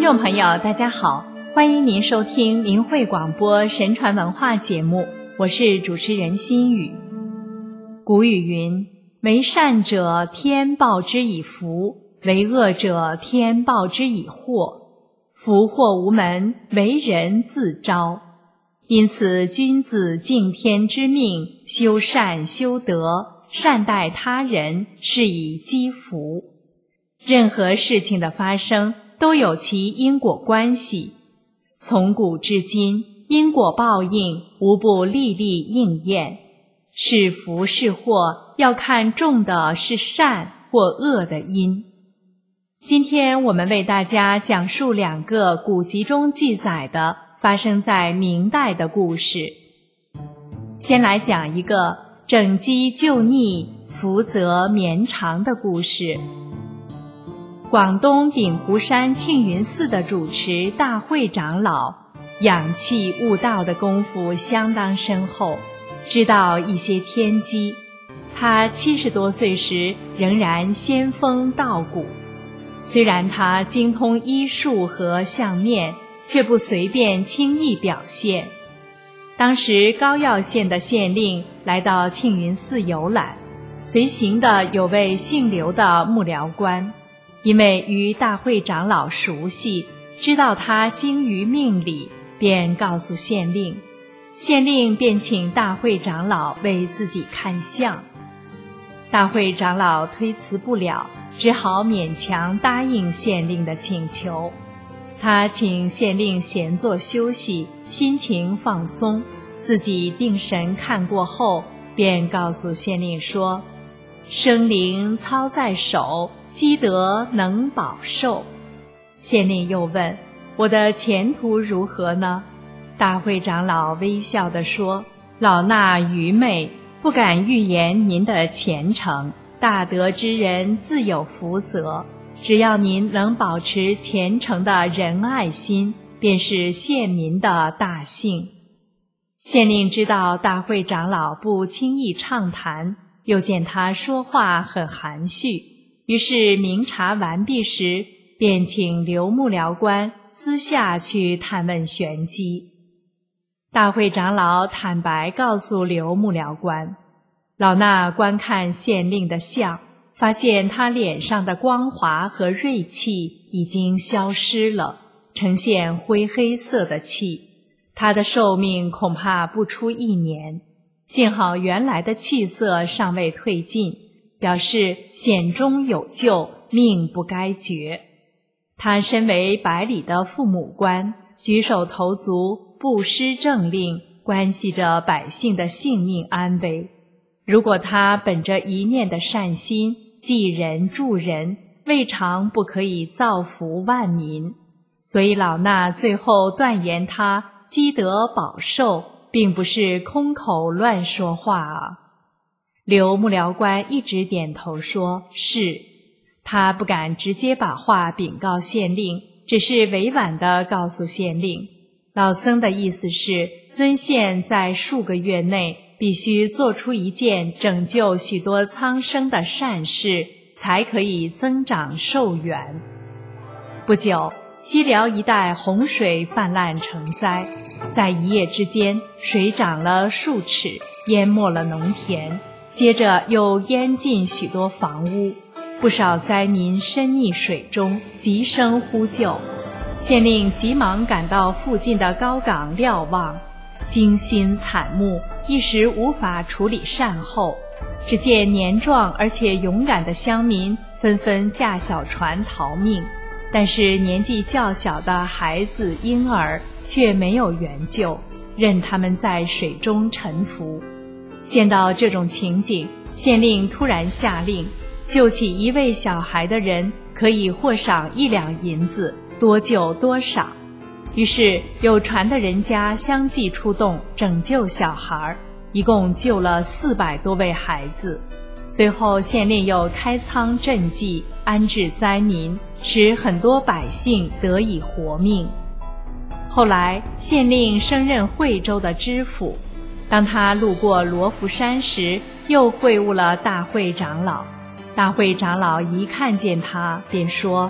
众朋友大家好，欢迎您收听明慧广播神传文化节目，我是主持人心雨。古语云，为善者天报之以福，为恶者天报之以祸。福祸无门，为人自招。因此君子敬天之命，修善修德，善待他人，是以积福。任何事情的发生都有其因果关系，从古至今，因果报应无不历历应验。是福是祸，要看种的是善或恶的因。今天我们为大家讲述两个古籍中记载的发生在明代的故事。先来讲一个整机救逆，福泽绵长的故事。广东鼎湖山庆云寺的主持大慧长老，养气悟道的功夫相当深厚，知道一些天机。他70多岁时仍然仙风道骨。虽然他精通医术和相面，却不随便轻易表现。当时高要县的县令来到庆云寺游览，随行的有位姓刘的幕僚官，因为与大慧长老熟悉，知道他精于命理，便告诉县令。县令便请大慧长老为自己看相。大慧长老推辞不了，只好勉强答应县令的请求。他请县令闲坐休息，心情放松，自己定神看过后，便告诉县令说：生灵操在手，积德能保寿。县令又问：我的前途如何呢？大慧长老微笑地说：老衲愚昧，不敢预言您的前程，大德之人自有福泽，只要您能保持虔诚的仁爱心，便是县民的大幸。县令知道大慧长老不轻易畅谈，又见他说话很含蓄，于是明察完毕时，便请刘幕僚官私下去探问玄机。大慧长老坦白告诉刘幕僚官：老衲观看县令的相，发现他脸上的光华和锐气已经消失了，呈现灰黑色的气，他的寿命恐怕不出1年。幸好原来的气色尚未退尽，表示险中有救，命不该绝。他身为百里的父母官，举手投足布施政令，关系着百姓的性命安危。如果他本着一念的善心，济人助人，未尝不可以造福万民。所以老衲最后断言他积德保寿，并不是空口乱说话啊。刘幕僚官一直点头说是。他不敢直接把话禀告县令，只是委婉地告诉县令，老僧的意思是，尊县在数个月内必须做出一件拯救许多苍生的善事，才可以增长寿元。不久，西辽一带洪水泛滥成灾，在一夜之间，水涨了数尺，淹没了农田，接着又淹进许多房屋，不少灾民深溺水中，急声呼救。县令急忙赶到附近的高岗瞭望，惊心惨目，一时无法处理善后。只见年壮而且勇敢的乡民纷纷驾小船逃命，但是年纪较小的孩子婴儿却没有援救，任他们在水中沉浮。见到这种情景，县令突然下令，救起一位小孩的人可以获赏1两银子，多救多赏。于是有船的人家相继出动拯救小孩，一共救了400多位孩子。随后县令又开仓赈济，安置灾民，使很多百姓得以活命。后来县令升任惠州的知府，当他路过罗浮山时，又会晤了大慧长老。大慧长老一看见他，便说：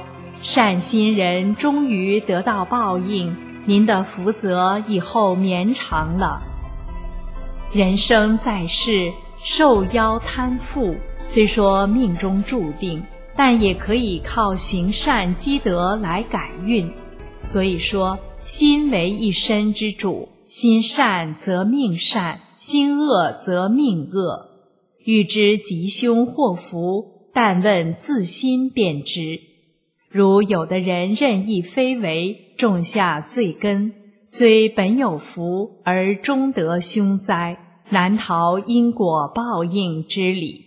善心人终于得到报应，您的福泽以后绵长了。人生在世，受邀贪富，虽说命中注定，但也可以靠行善积德来改运。所以说，心为一身之主，心善则命善，心恶则命恶。欲知吉凶祸福，但问自心便知。如有的人任意非为，种下罪根，虽本有福，而终得凶灾，难逃因果报应之理。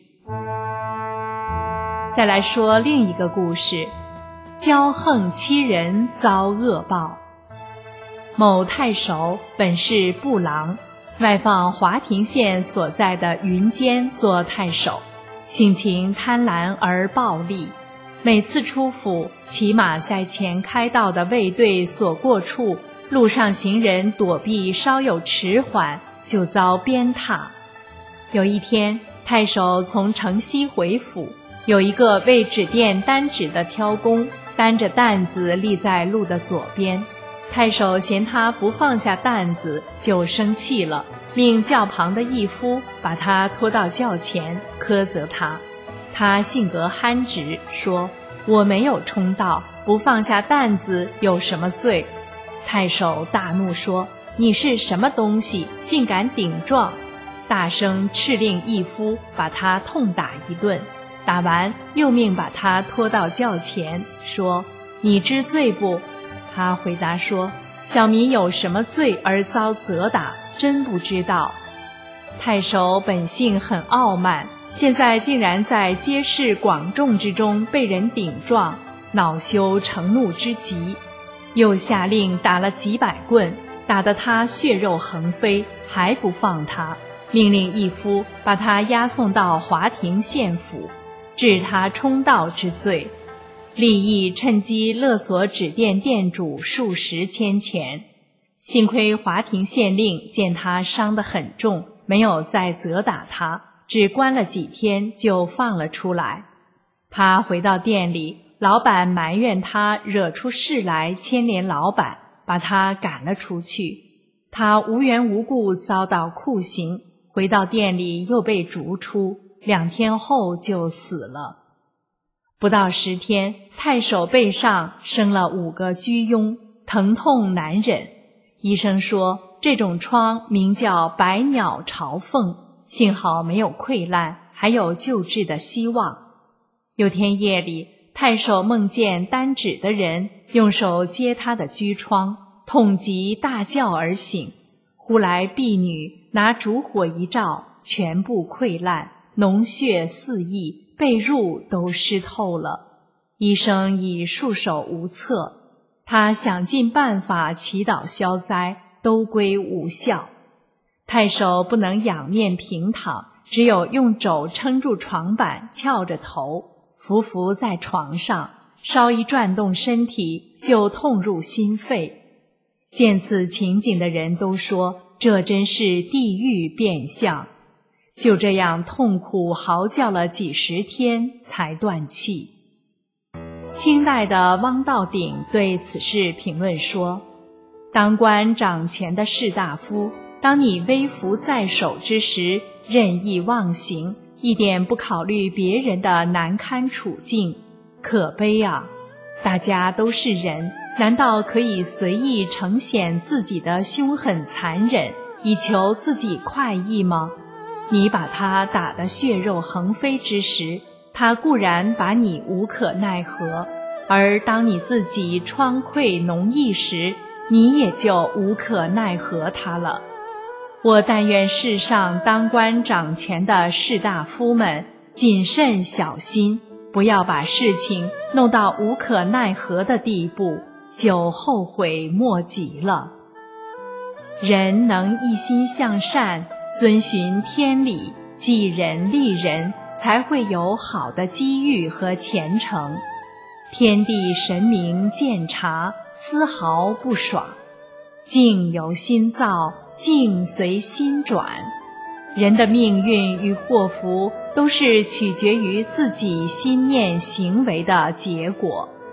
再来说另一个故事，骄横欺人遭恶报。某太守本是部郎，外放华亭县所在的云间做太守，性情贪婪而暴戾。每次出府，骑马在前开道的卫队所过处，路上行人躲避稍有迟缓，就遭鞭挞。有一天，太守从城西回府，有一个为纸店担纸的挑工，担着担子立在路的左边。太守嫌他不放下担子，就生气了，命轿旁的役夫把他拖到轿前，苛责他。他性格憨直，说：“我没有冲到，不放下担子有什么罪？”太守大怒说：“你是什么东西，竟敢顶撞！”大声斥令役夫把他痛打一顿。打完，又命把他拖到轿前，说：“你知罪不？”他回答说：“小民有什么罪而遭责打，真不知道。”太守本性很傲慢，现在竟然在街市广众之中被人顶撞，恼羞成怒之极，又下令打了几百棍，打得他血肉横飞，还不放他，命令役夫把他押送到华亭县府，治他冲盗之罪。吏役趁机勒索纸店店主数十千钱。幸亏华亭县令见他伤得很重，没有再责打他，只关了几天就放了出来。他回到店里，老板埋怨他惹出事来牵连老板，把他赶了出去。他无缘无故遭到酷刑，回到店里又被逐出，2天后就死了。不到10天，太守背上生了5个疽痈，疼痛难忍。医生说这种疮名叫百鸟朝凤，幸好没有溃烂，还有救治的希望。有天夜里，太守梦见担纸的人用手接他的疽疮，痛极大叫而醒。忽来婢女拿烛火一照，全部溃烂，脓血四溢，被褥都湿透了。医生已束手无策，他想尽办法祈祷消灾，都归无效。太守不能仰面平躺，只有用肘撑住床板，翘着头，伏伏在床上，稍一转动身体，就痛入心肺。见此情景的人都说，这真是地狱变相。就这样痛苦嚎叫了几十天，才断气。清代的汪道鼎对此事评论说：“当官掌权的士大夫，当你威服在手之时，任意妄行，一点不考虑别人的难堪处境，可悲啊！大家都是人，难道可以随意呈现自己的凶狠残忍，以求自己快意吗？你把他打得血肉横飞之时，他固然把你无可奈何，而当你自己疮溃脓溢时，你也就无可奈何他了。我但愿世上当官掌权的士大夫们谨慎小心，不要把事情弄到无可奈何的地步，就后悔莫及了。人能一心向善，遵循天理，济人利人，才会有好的机遇和前程。天地神明鉴察，丝毫不爽。境由心造，境随心转。人的命运与祸福都是取决于自己心念行为的结果。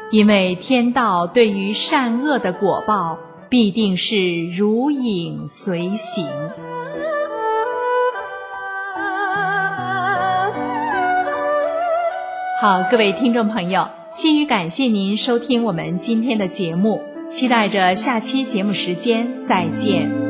因为天道对于善恶的果报必定是如影随形。好，各位听众朋友，心语感谢您收听我们今天的节目，期待着下期节目时间再见。